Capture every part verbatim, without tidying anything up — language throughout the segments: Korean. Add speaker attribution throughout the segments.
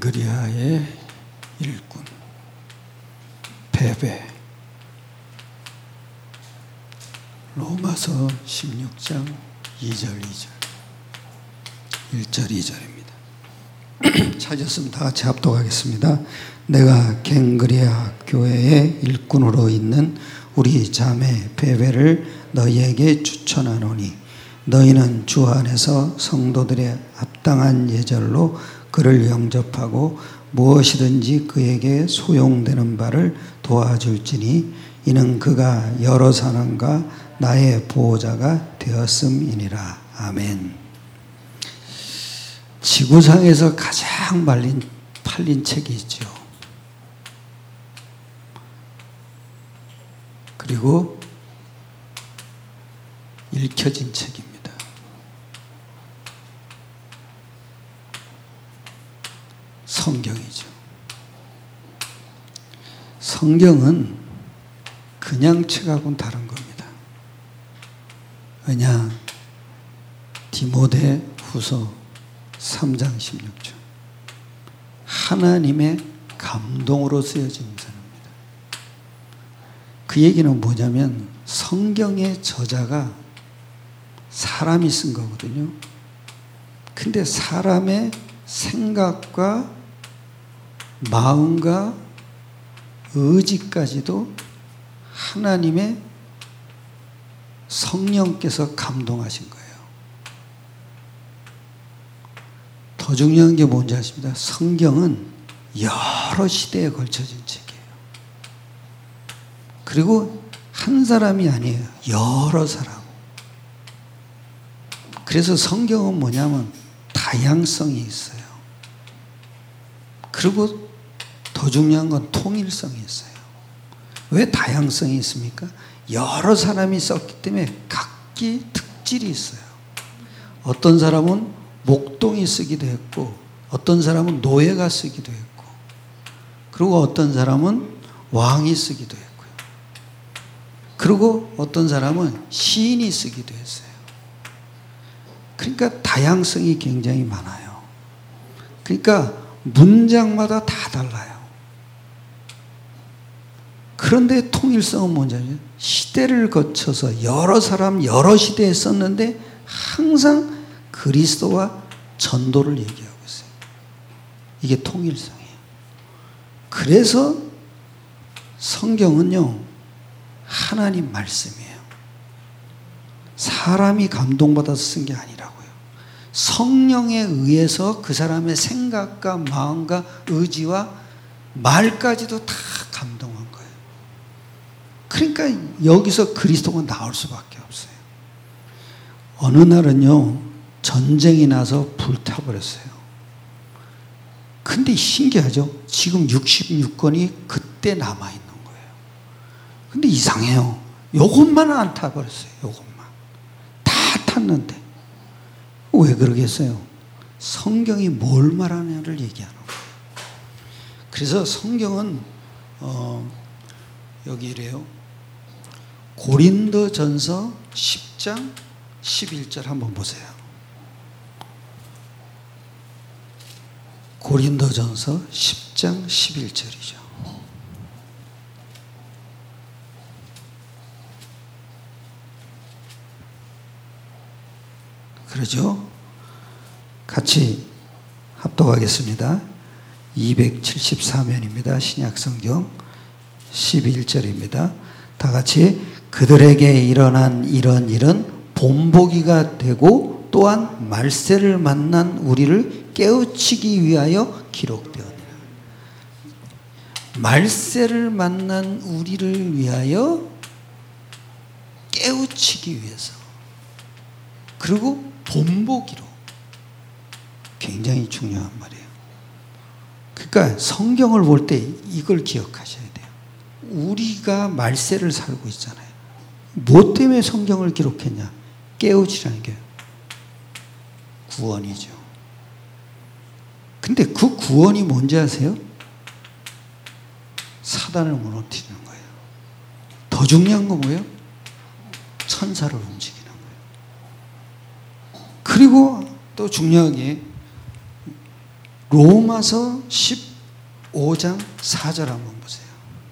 Speaker 1: 갱그리아의 일꾼, 베베. 로마서 십육 장 이 절 이 절, 일 절 이 절입니다. 찾았으면 다 같이 합독하겠습니다. 내가 갱그리아 교회의 일꾼으로 있는 우리 자매 베베를 너희에게 추천하노니 너희는 주 안에서 성도들의 합당한 예절로 그를 영접하고 무엇이든지 그에게 소용되는 바를 도와줄지니 이는 그가 여러 사람과 나의 보호자가 되었음이니라. 아멘. 지구상에서 가장 말린, 팔린 책이 있죠. 그리고 읽혀진 책입니다. 성경이죠. 성경은 그냥 책하고는 다른 겁니다. 왜냐? 디모데 후서 삼 장 십육 절. 하나님의 감동으로 쓰여진 문서입니다. 그 얘기는 뭐냐면 성경의 저자가 사람이 쓴 거거든요. 근데 사람의 생각과 마음과 의지까지도 하나님의 성령께서 감동하신 거예요. 더 중요한 게 뭔지 아십니까? 성경은 여러 시대에 걸쳐진 책이에요. 그리고 한 사람이 아니에요. 여러 사람. 그래서 성경은 뭐냐면 다양성이 있어요. 그리고 더 중요한 건 통일성이 있어요. 왜 다양성이 있습니까? 여러 사람이 썼기 때문에 각기 특질이 있어요. 어떤 사람은 목동이 쓰기도 했고 어떤 사람은 노예가 쓰기도 했고 그리고 어떤 사람은 왕이 쓰기도 했고요. 그리고 어떤 사람은 시인이 쓰기도 했어요. 그러니까 다양성이 굉장히 많아요. 그러니까 문장마다 다 달라요. 그런데 통일성은 뭔지 시대를 거쳐서 여러 사람 여러 시대에 썼는데 항상 그리스도와 전도를 얘기하고 있어요. 이게 통일성이에요. 그래서 성경은요 하나님 말씀이에요. 사람이 감동받아서 쓴 게 아니라고요. 성령에 의해서 그 사람의 생각과 마음과 의지와 말까지도 다 감동한 거예요. 그러니까 여기서 그리스도가 나올 수밖에 없어요. 어느 날은요 전쟁이 나서 불타버렸어요. 근데 신기하죠? 지금 육십육 권이 그때 남아있는 거예요. 근데 이상해요. 요것만 안 타버렸어요. 요것만. 다 탔는데. 왜 그러겠어요? 성경이 뭘 말하느냐를 얘기하는 거예요. 그래서 성경은 어, 여기 이래요. 고린도전서 십 장 십일 절 한번 보세요. 고린도전서 십 장 십일 절이죠. 그러죠? 같이 합독하겠습니다. 이백칠십사 면입니다. 신약성경 십일 절입니다. 다 같이 그들에게 일어난 이런 일은 본보기가 되고 또한 말세를 만난 우리를 깨우치기 위하여 기록되었느니라. 말세를 만난 우리를 위하여 깨우치기 위해서 그리고 본보기로. 굉장히 중요한 말이에요. 그러니까 성경을 볼 때 이걸 기억하셔야 돼요. 우리가 말세를 살고 있잖아요. 뭐 때문에 성경을 기록했냐? 깨우치라는 게 구원이죠. 근데 그 구원이 뭔지 아세요? 사단을 무너뜨리는 거예요. 더 중요한 건 뭐예요? 천사를 움직이는 거예요. 그리고 또 중요하게 로마서 십오 장 사 절 한번 보세요.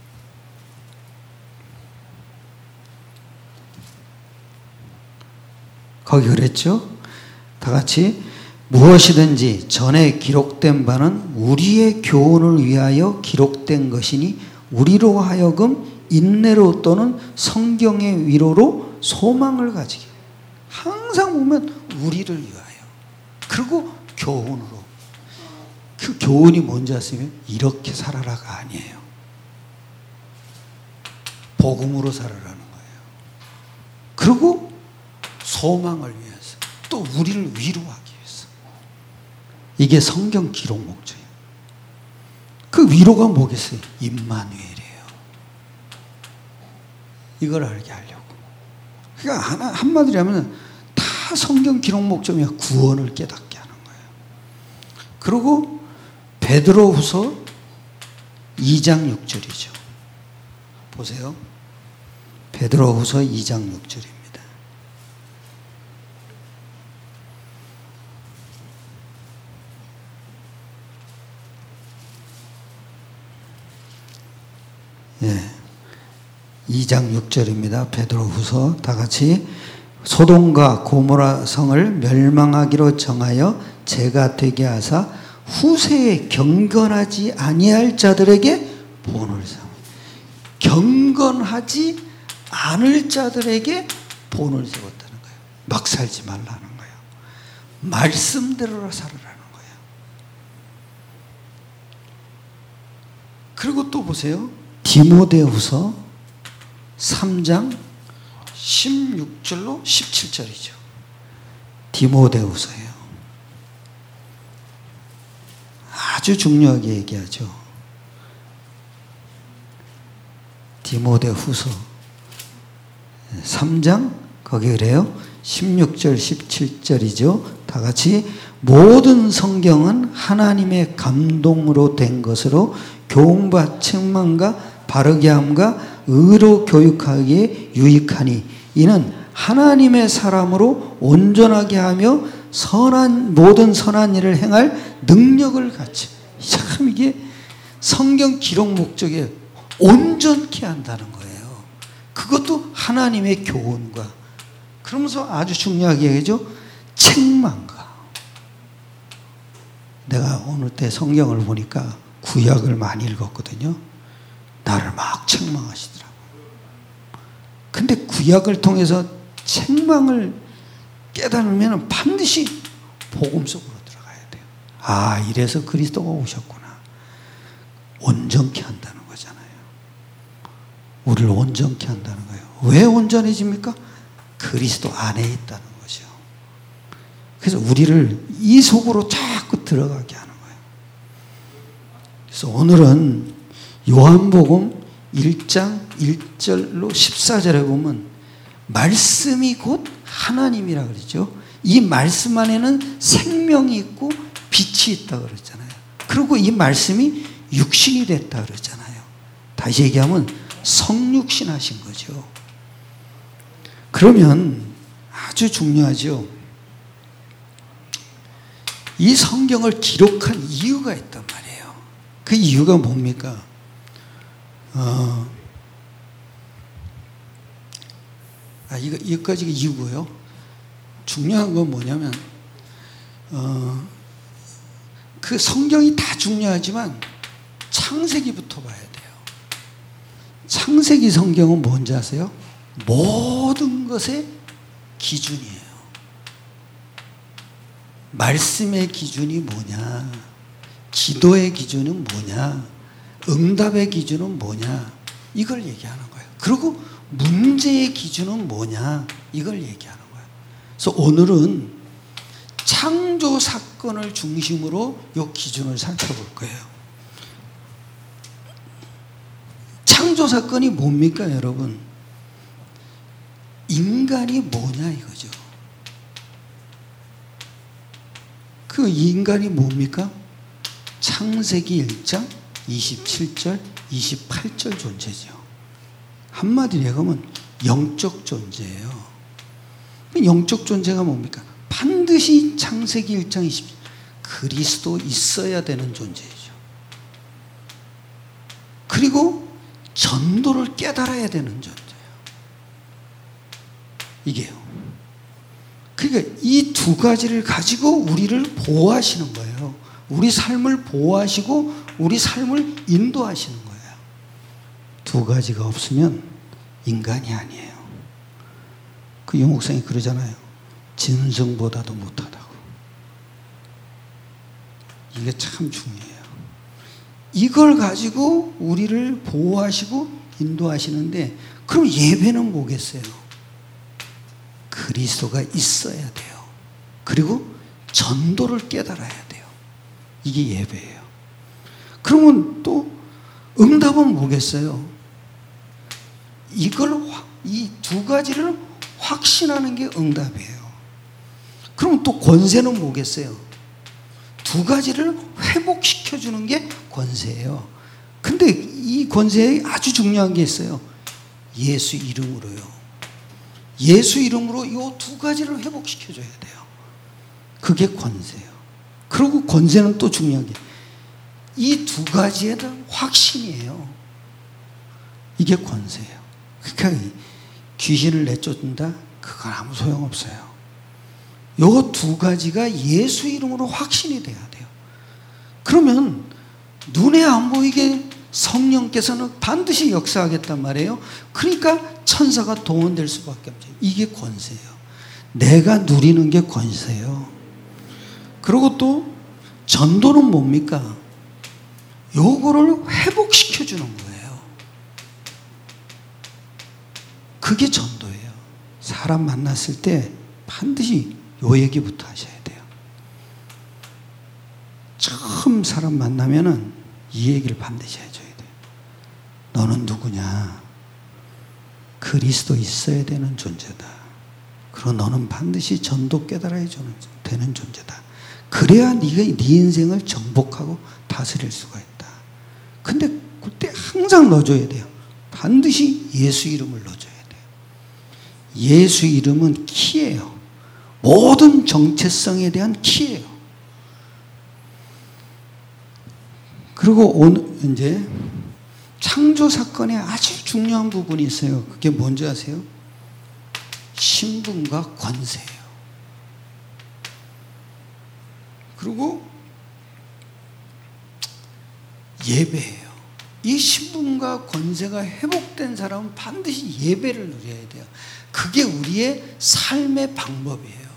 Speaker 1: 거기 그랬죠? 다 같이 무엇이든지 전에 기록된 바는 우리의 교훈을 위하여 기록된 것이니 우리로 하여금 인내로 또는 성경의 위로로 소망을 가지게. 항상 보면 우리를 위하여. 그리고 교훈으로. 그 교훈이 뭔지 아세요? 이렇게 살아라가 아니에요. 복음으로 살아라는 거예요. 그리고 소망을 위해서. 또 우리를 위로하기 위해서. 이게 성경 기록 목적이에요. 그 위로가 뭐겠어요? 임마누엘이에요. 이걸 알게 하려고. 그러니까 하나, 한마디로 하면 다 성경 기록 목적이 구원을 깨닫게 하는 거예요. 그리고 베드로후서 이 장 육 절이죠. 보세요. 베드로후서 이 장 육 절입니다. 예. 이 장 육 절입니다. 베드로후서 다 같이 소돔과 고모라 성을 멸망하기로 정하여 죄가 되게 하사 후세에 경건하지 아니할 자들에게 본을 세워. 경건하지 않을 자들에게 본을 세웠다는 거예요. 막 살지 말라는 거예요. 말씀대로 살으라는 거예요. 그리고 또 보세요. 디모데후서 삼 장 십육 절로 십칠 절이죠. 디모데후서예요. 아주 중요하게 얘기하죠. 디모데후서 삼 장 거기 그래요. 십육 절 십칠 절이죠. 다 같이 모든 성경은 하나님의 감동으로 된 것으로 교훈과 책망과 바르게 함과 의로 교육하기에 유익하니 이는 하나님의 사람으로 온전하게 하며 선한 모든 선한 일을 행할 능력을 갖지. 참 이게 성경 기록 목적에 온전케 한다는 거예요. 그것도 하나님의 교훈과 그러면서 아주 중요하게 얘기하죠. 책망과. 내가 오늘 때 성경을 보니까 구약을 많이 읽었거든요. 나를 막 책망하시더라고요. 근데 구약을 통해서 책망을 깨달으면 반드시 복음 속으로 들어가야 돼요. 아, 이래서 그리스도가 오셨구나. 온전케 한다는 거잖아요. 우리를 온전케 한다는 거예요. 왜 온전해집니까? 그리스도 안에 있다는 거죠. 그래서 우리를 이 속으로 자꾸 들어가게 하는 거예요. 그래서 오늘은 요한복음 일 장 일 절로 십사 절에 보면 말씀이 곧 하나님이라 그러죠. 이 말씀 안에는 생명이 있고 빛이 있다 그러잖아요. 그리고 이 말씀이 육신이 됐다 그러잖아요. 다시 얘기하면 성육신 하신 거죠. 그러면 아주 중요하죠. 이 성경을 기록한 이유가 있단 말이에요. 그 이유가 뭡니까? 어, 아, 이거, 이거까지가 이유고요. 중요한 건 뭐냐면, 어, 그 성경이 다 중요하지만 창세기부터 봐야 돼요. 창세기 성경은 뭔지 아세요? 모든 것의 기준이에요. 말씀의 기준이 뭐냐? 기도의 기준은 뭐냐? 응답의 기준은 뭐냐? 이걸 얘기하는 거예요. 그리고 문제의 기준은 뭐냐? 이걸 얘기하는 거예요. 그래서 오늘은 창조 사건을 중심으로 이 기준을 살펴볼 거예요. 창조 사건이 뭡니까, 여러분? 인간이 뭐냐 이거죠. 그 인간이 뭡니까? 창세기 일 장 이십칠 절, 이십팔 절 존재죠. 한마디로 얘기하면 영적 존재예요. 영적 존재가 뭡니까? 반드시 창세기 일 장 이십 절 그리스도 있어야 되는 존재이죠. 그리고 전도를 깨달아야 되는 존재예요. 이게요. 그러니까 이 두 가지를 가지고 우리를 보호하시는 거예요. 우리 삶을 보호하시고 우리 삶을 인도하시는 거예요. 두 가지가 없으면 인간이 아니에요. 그 유목사님이 그러잖아요. 짐승보다도 못하다고. 이게 참 중요해요. 이걸 가지고 우리를 보호하시고 인도하시는데, 그럼 예배는 뭐겠어요? 그리스도가 있어야 돼요. 그리고 전도를 깨달아야 돼요. 이게 예배예요. 그러면 또 응답은 뭐겠어요? 이걸, 이 두 가지를 확신하는 게 응답이에요. 그럼 또 권세는 뭐겠어요? 두 가지를 회복시켜주는 게 권세예요. 근데 이 권세에 아주 중요한 게 있어요. 예수 이름으로요. 예수 이름으로 이 두 가지를 회복시켜줘야 돼요. 그게 권세예요. 그리고 권세는 또 중요한 게 이 두 가지에 대한 확신이에요. 이게 권세예요. 그러니까 귀신을 내쫓는다? 그건 아무 소용없어요. 요 두 가지가 예수 이름으로 확신이 돼야 돼요. 그러면 눈에 안 보이게 성령께서는 반드시 역사하겠단 말이에요. 그러니까 천사가 동원될 수밖에 없죠. 이게 권세예요. 내가 누리는 게 권세예요. 그리고 또 전도는 뭡니까? 요거를 회복시켜 주는 거예요. 그게 전도예요. 사람 만났을 때 반드시 요 얘기부터 하셔야 돼요. 처음 사람 만나면은 이 얘기를 반드시 해줘야 돼요. 너는 누구냐? 그리스도 있어야 되는 존재다. 그리고 너는 반드시 전도 깨달아야 되는 존재다. 그래야 네가 네 인생을 정복하고 다스릴 수가 있다. 근데 그때 항상 넣어줘야 돼요. 반드시 예수 이름을 넣어줘야 돼요. 예수 이름은 키예요. 모든 정체성에 대한 키예요. 그리고 오늘 이제 창조 사건에 아주 중요한 부분이 있어요. 그게 뭔지 아세요? 신분과 권세예요. 그리고 예배예요. 이 신분과 권세가 회복된 사람은 반드시 예배를 누려야 돼요. 그게 우리의 삶의 방법이에요.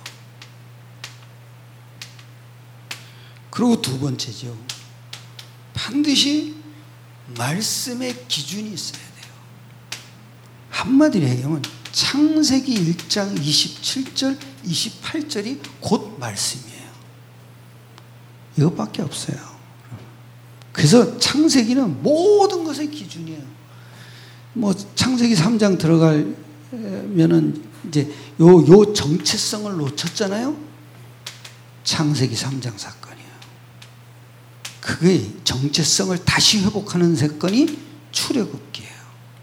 Speaker 1: 그리고 두 번째죠. 반드시 말씀의 기준이 있어야 돼요. 한마디로 얘기하면 창세기 일 장 이십칠 절, 이십팔 절이 곧 말씀이에요. 이것밖에 없어요. 그래서 창세기는 모든 것의 기준이에요. 뭐 창세기 삼 장 들어가면은 이제 요, 요 정체성을 놓쳤잖아요. 창세기 삼 장 사건이에요. 그게 정체성을 다시 회복하는 사건이 출애굽기예요.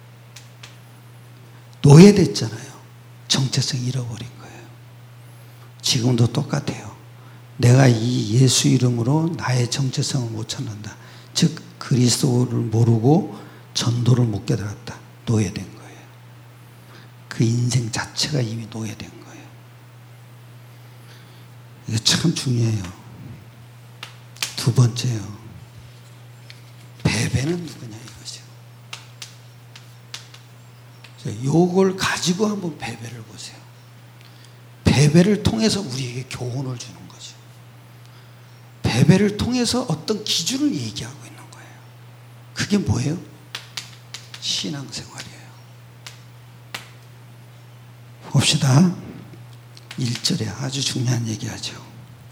Speaker 1: 노예됐잖아요. 정체성 잃어버린 거예요. 지금도 똑같아요. 내가 이 예수 이름으로 나의 정체성을 못 찾는다. 즉 그리스도를 모르고 전도를 못 깨달았다. 노예된 거예요. 그 인생 자체가 이미 노예된 거예요. 이게 참 중요해요. 두 번째요. 배배는 누구냐 이것이요. 요걸 가지고 한번 배배를 보세요. 배배를 통해서 우리에게 교훈을 주는 거죠. 배배를 통해서 어떤 기준을 얘기하고 있는 거예요. 그게 뭐예요? 신앙생활이에요. 봅시다. 일 절에 아주 중요한 얘기하죠.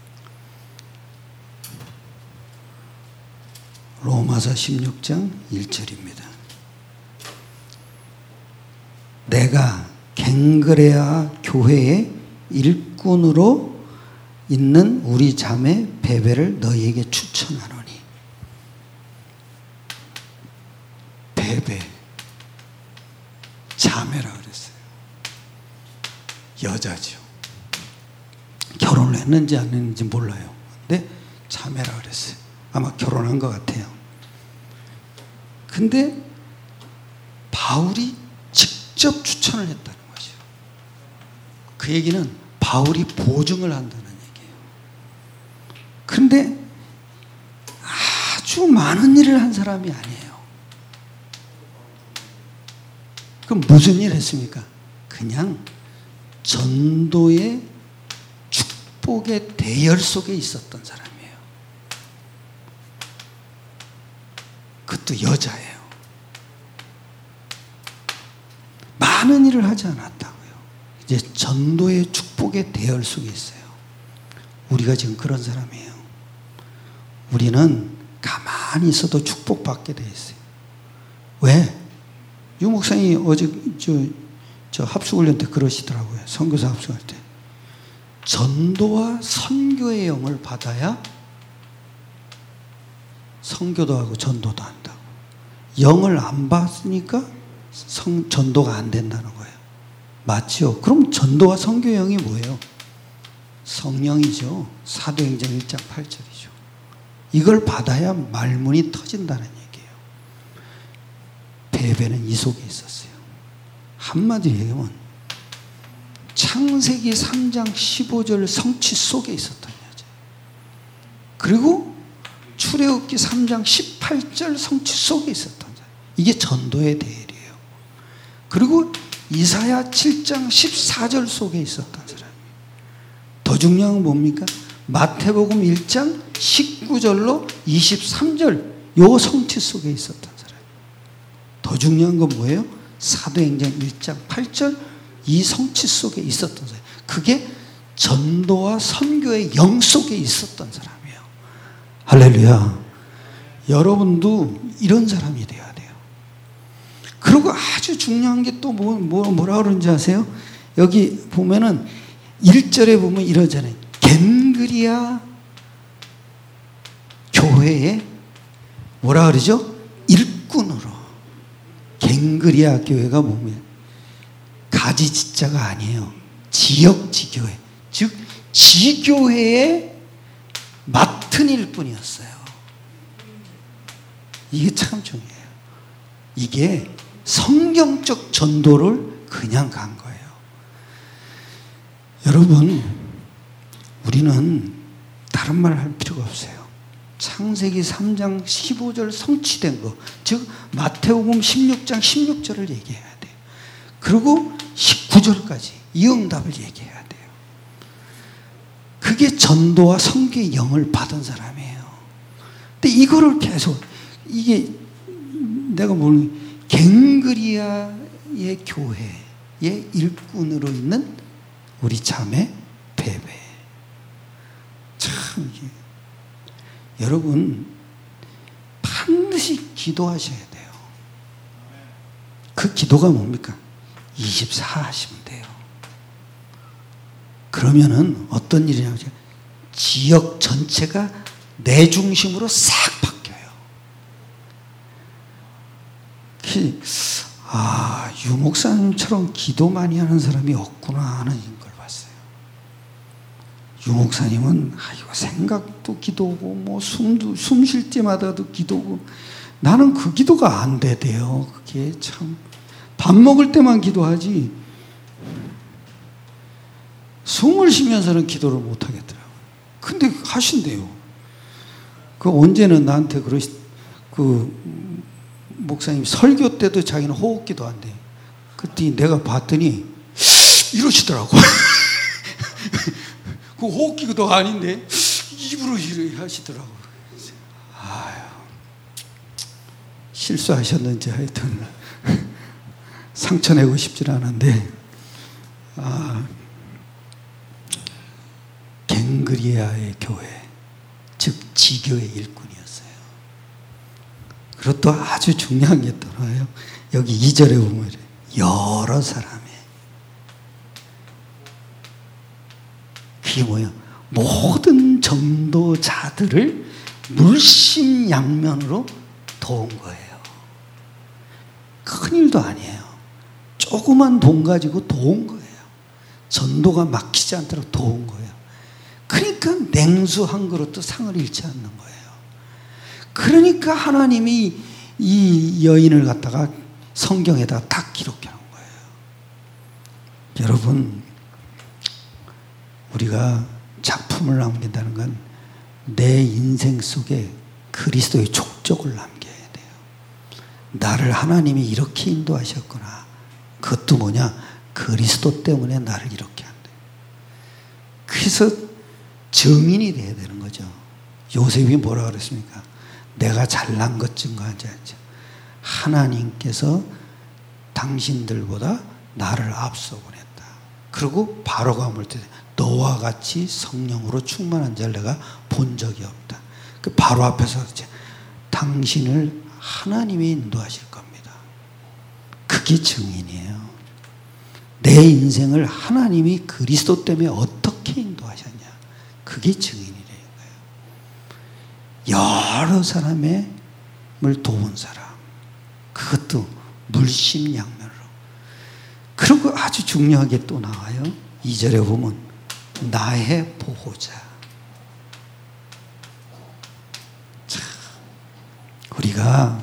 Speaker 1: 로마서 십육 장 일 절입니다. 내가 갱그레아 교회의 일꾼으로 있는 우리 자매 베베를 너희에게 추천하노니. 베베 자매라 그랬어요. 여자죠. 결혼을 했는지 안 했는지 몰라요. 근데 자매라 그랬어요. 아마 결혼한 것 같아요. 근데 바울이 직접 추천을 했다는 거죠. 그 얘기는 바울이 보증을 한다는 얘기예요. 그런데 아주 많은 일을 한 사람이 아니에요. 그럼 무슨 일을 했습니까? 그냥 전도의 축복의 대열 속에 있었던 사람이에요. 그것도 여자예요. 많은 일을 하지 않았다고요. 이제 전도의 축복의 대열 속에 있어요. 우리가 지금 그런 사람이에요. 우리는 가만히 있어도 축복받게 돼 있어요. 왜? 유 목사님이 어제 저, 저 합숙훈련 때 그러시더라고요. 선교사 합숙할 때. 전도와 선교의 영을 받아야 선교도 하고 전도도 한다고. 영을 안 받으니까 성, 전도가 안 된다는 거예요. 맞죠? 그럼 전도와 선교의 영이 뭐예요? 성령이죠. 사도행전 일 장 팔 절이죠. 이걸 받아야 말문이 터진다는 얘기예요. 베베는 이 속에 있었어요. 한마디로 얘기하면 창세기 삼 장 십오 절 성취 속에 있었던 여자예요. 그리고 출애굽기 삼 장 십팔 절 성취 속에 있었던 자예요. 이게 전도의 대열이에요. 그리고 이사야 칠 장 십사 절 속에 있었던 사람이에요. 더 중요한 건 뭡니까? 마태복음 일 장 십구 절로 이십삼 절 요 성취 속에 있었던 사람이에요. 더 중요한 건 뭐예요? 사도행전 일 장 팔 절 이 성취 속에 있었던 사람. 그게 전도와 선교의 영 속에 있었던 사람이에요. 할렐루야. 여러분도 이런 사람이 돼야 돼요. 그리고 아주 중요한 게 또 뭐, 뭐, 뭐라 그러는지 아세요? 여기 보면은 일 절에 보면 이러잖아요. 겐그리아 교회에 뭐라 그러죠? 일꾼으로. 겐그리아 교회가 뭐면 가지 지자가 아니에요. 지역 지교회. 즉 지교회에 맡은 일뿐이었어요. 이게 참 중요해요. 이게 성경적 전도를 그냥 간 거예요. 여러분, 우리는 다른 말 할 필요가 없어요. 창세기 삼 장 십오 절 성취된 거, 즉 마태복음 십육 장 십육 절을 얘기해야 돼요. 그리고 십구 절까지 이 응답을 얘기해야 돼요. 그게 전도와 선교의 영을 받은 사람이에요. 근데 이거를 계속, 이게 내가 모르는 갱그리아의 교회의 일꾼으로 있는 우리 자매 베베. 참 이게 여러분 반드시 기도하셔야 돼요. 그 기도가 뭡니까? 이십사 하시면 돼요. 그러면은 어떤 일이 나오죠? 지역 전체가 내 중심으로 싹 바뀌어요. 아, 유 목사님처럼 기도 많이 하는 사람이 없구나 하는 걸 봤어요. 유 목사님은 아이고 생각도 기도고 뭐 숨도 숨 쉴 때마다도 기도고, 나는 그 기도가 안 되대요. 그게 참 밥 먹을 때만 기도하지 숨을 쉬면서는 기도를 못 하겠더라고요. 근데 하신대요. 그 언제는 나한테 그러시, 그 목사님 설교 때도 자기는 호흡기도 한대. 그때 내가 봤더니 이러시더라고. 그 호흡기도 아닌데 입으로 이렇게 하시더라고. 아유, 실수하셨는지 하여튼 상처 내고 싶진 않은데, 아, 갱그리아의 교회, 즉 지교의 일꾼이었어요. 그리고 또 아주 중요한 게 또 나와요. 여기 이 절에 보면 여러 사람의, 그게 뭐야? 모든 전도자들을 물심양면으로 도운 거예요. 큰일도 아니에요. 조그만 돈 가지고 도운 거예요. 전도가 막히지 않도록 도운 거예요. 그러니까 냉수 한 그릇도 상을 잃지 않는 거예요. 그러니까 하나님이 이 여인을 갖다가 성경에다가 다 기록해 놓은 거예요. 여러분, 우리가 작품을 남긴다는 건 내 인생 속에 그리스도의 족적을 남겨야 돼요. 나를 하나님이 이렇게 인도하셨구나. 그것도 뭐냐? 그리스도 때문에 나를 이렇게 한대. 그래서 증인이 돼야 되는 거죠. 요셉이 뭐라 그랬습니까? 내가 잘난 것 증거하지 않죠. 하나님께서 당신들보다 나를 앞서 보냈다. 그리고 바로가 물 때 너와 같이 성령으로 충만한 자를 내가 본 적이 없다. 그 바로 앞에서 이제 당신을 하나님이 인도하실 겁니다. 그게 증인이에요. 내 인생을 하나님이 그리스도 때문에 어떻게 인도하셨냐. 그게 증인이라는 거예요. 여러 사람을 도운 사람. 그것도 물심양면으로. 그리고 아주 중요하게 또 나와요. 이 절에 보면 나의 보호자. 참, 우리가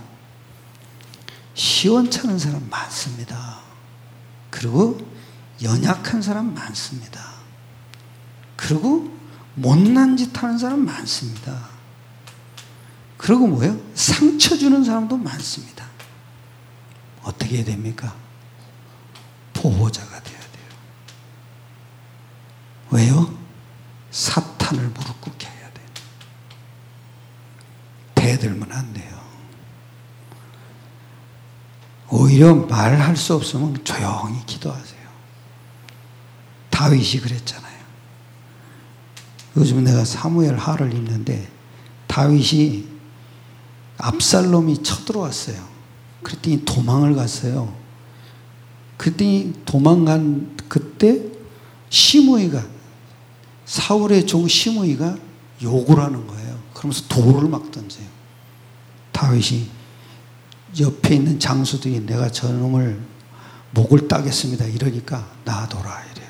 Speaker 1: 시원찮은 사람 많습니다. 그리고 연약한 사람 많습니다. 그리고 못난 짓 하는 사람 많습니다. 그리고 뭐예요? 상처 주는 사람도 많습니다. 어떻게 해야 됩니까? 보호자가 돼야 돼요. 왜요? 사탄을 무릎 꿇게 해야 돼요. 대들면 안 돼요. 오히려 말할 수 없으면 조용히 기도하세요. 다윗이 그랬잖아요. 요즘 내가 사무엘 하를 읽는데 다윗이 압살롬이 쳐들어왔어요. 그랬더니 도망을 갔어요. 그랬더니 도망간 그때 시므이가 사울의 종 시므이가 욕을 하는 거예요. 그러면서 돌을 막 던져요. 다윗이 옆에 있는 장수들이 내가 저놈을 목을 따겠습니다. 이러니까 놔둬라 이래요.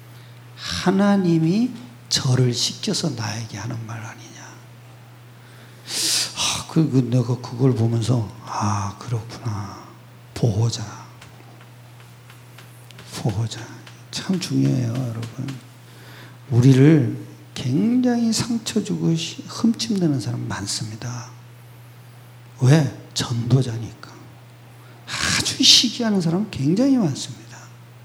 Speaker 1: 하나님이 저를 시켜서 나에게 하는 말 아니냐. 아, 그, 그 내가 그걸 보면서 아 그렇구나. 보호자. 보호자. 참 중요해요, 여러분. 우리를 굉장히 상처 주고 흠집내는 사람 많습니다. 왜? 전도자니까. 아주 시기하는 사람 굉장히 많습니다.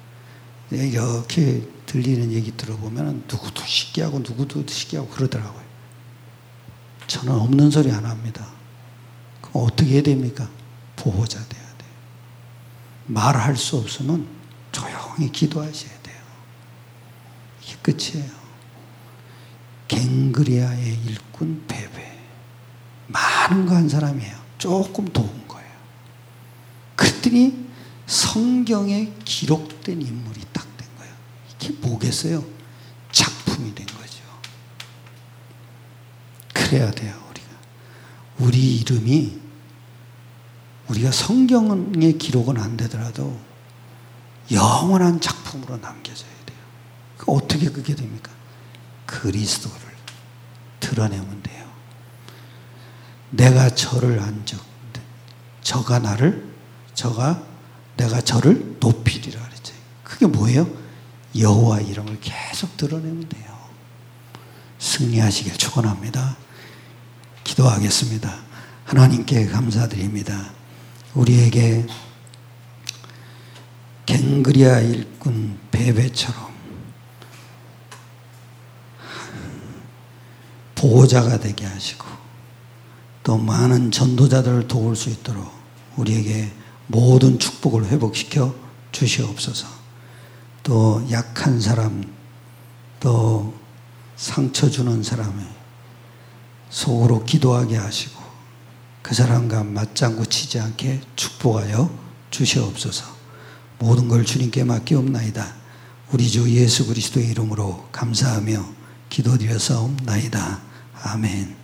Speaker 1: 이렇게 들리는 얘기 들어보면 누구도 시기하고 누구도 시기하고 그러더라고요. 저는 없는 소리 안 합니다. 그럼 어떻게 해야 됩니까? 보호자 돼야 돼요. 말할 수 없으면 조용히 기도하셔야 돼요. 이게 끝이에요. 갱그리아의 일꾼 베베. 많은 거 한 사람이에요. 조금 도운 거예요. 그랬더니 성경에 기록된 인물이 딱 된 거예요. 이게 뭐겠어요? 작품이 된 거죠. 그래야 돼요, 우리가. 우리 이름이, 우리가 성경의 기록은 안 되더라도 영원한 작품으로 남겨져야 돼요. 어떻게 그게 됩니까? 그리스도를 드러내면 돼요. 내가 저를 안적, 저가 나를, 저가 내가 저를 높이리라 그랬죠. 그게 뭐예요? 여호와 이름을 계속 드러내면 돼요. 승리하시길 축원합니다. 기도하겠습니다. 하나님께 감사드립니다. 우리에게 갱그리아 일꾼 베베처럼 보호자가 되게 하시고 또 많은 전도자들을 도울 수 있도록 우리에게 모든 축복을 회복시켜 주시옵소서. 또 약한 사람, 또 상처 주는 사람의 속으로 기도하게 하시고 그 사람과 맞장구 치지 않게 축복하여 주시옵소서. 모든 걸 주님께 맡기옵나이다. 우리 주 예수 그리스도의 이름으로 감사하며 기도드려서옵나이다. 아멘.